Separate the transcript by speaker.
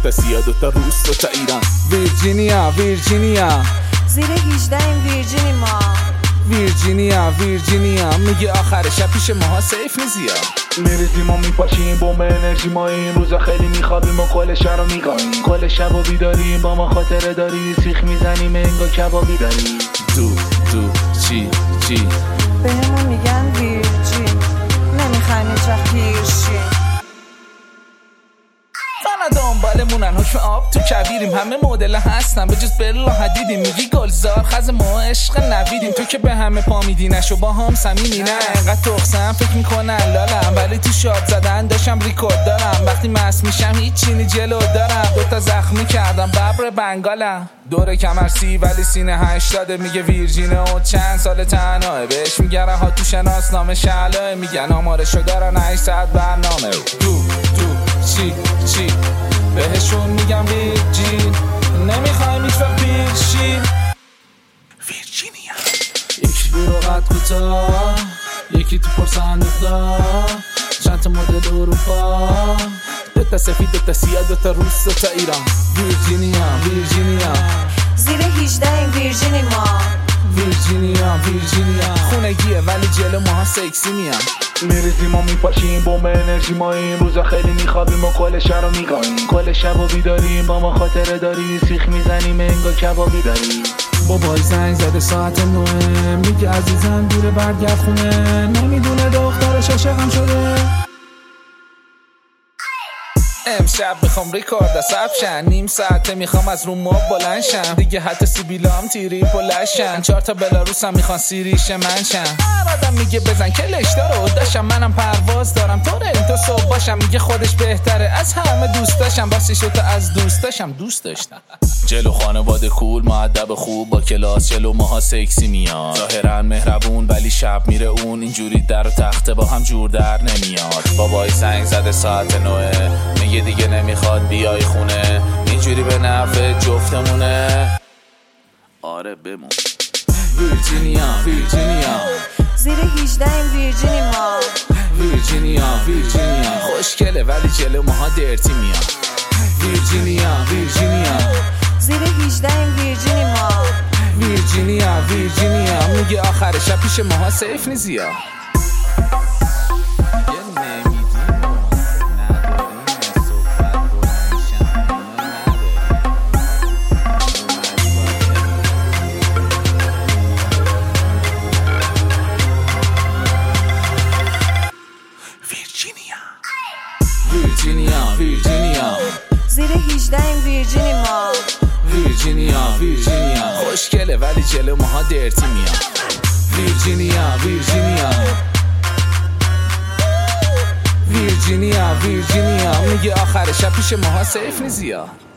Speaker 1: دوتا سیاه دوتا روس دوتا ایران. ویرجینیا ویرجینیا
Speaker 2: زیر 18 این ویرجینی ما.
Speaker 1: ویرجینیا میگه آخر شب پیش ماها سیف نیزیا.
Speaker 3: میریزیم و میپاشیم بوم انرژی ما، این روزا خیلی میخوابیم و کل شب رو میگاییم، کل شب رو بیداریم با ما خاطره داری، سیخ میزنیم انگار کبابی داریم.
Speaker 1: دو چی
Speaker 2: بهمون میگن ویرجین، نمیخوایم هیچ وقت پیرشیم.
Speaker 1: دنبالمونن حکم آب تو کویریم، همه مدل هستن به جز بلا حدیدیم. میگی گلزار خز ما عشق نویدیم، تو که به همه پا میدی نشو با هم صمیمی. نه انقدر تخصم فکر میکنن لالم، ولی تو شاد زدن داشتم ریکورد دارم. وقتی مست میشم هیچی جلو دارم، دوتا زخمی کردم ببر بنگالم. دور کمر سی ولی سینه 80. میگه ویرجینه و چند سال تنهاه، بهش میگن ها تو شناسنامه شعله، میگن آمارشو دارن 800 برنامه. دو چی بهشون میگم ویرجین، نمیخوایم هیچ وقت پیرشیم. ویرجینیا یکی بروقت کوتاه، یکی تو پر صندوق دار، چند تا مدل اروپا، دوتا سفید دوتا سیاه دوتا روس دوتا ایران. ویرجینیا
Speaker 2: زیر 18 این ویرجینی ما.
Speaker 1: ویرجینیا خونگیه ولی جلو ماها سکسی میان.
Speaker 3: میریزیم و میپاشیم بوم انرژی ما، این روزا خیلی میخوابیم و کل شب رو میگاییم، کل شب رو بیداریم با ما خاطره داری، سیخ میزنیم انگار کبابی داریم.
Speaker 1: بابای زنگ زده ساعت 9، میگه عزیزم دوره برگرد خونه، نمیدونه دخترش عاشقم شده. امشب میخوام ریکورد سبشن، نیم ساعته میخوام از رو ماب بلنشم، دیگه حتی سیبیلام تیری پلشن، 4 تا بلاروس هم میخوان سیریش منشن. آدم میگه بزن کلش دارو داشتم، منم پرواز دارم طوره این تو صبح باشم، میگه خودش بهتره از همه دوست داشتم، باسی شو تا از دوست داشتم. جلو خانواده کول مؤدب خوب با کلاس، جلو ماها سکسی میاد، ظاهرا مهربون ولی شب میره اون، اینجوری در و تخته با هم جور در نمیاد. بابای زنگ زده ساعت 9، میگه دیگه نمیخواد بیای خونه، اینجوری به نفع جفتمونه. آره بمون. ویرجینیا
Speaker 2: زیر 18 این ویرجینی ما.
Speaker 1: ویرجینیا خوشگله ولی جلو ماها درتی میاد. ویرجینیا
Speaker 2: زیر 18 این ویرجینی ما.
Speaker 1: ویرجینیا میگه آخر شب پیش ماها سیف نیزیا. ویرجینیا
Speaker 2: زیر 18 این ویرجینی ما.
Speaker 1: ویرجینیا خوشگله ولی جلو ماها درتی میاد. ویرجینیا میگه آخر شب پیش ماها سیف نیزیا.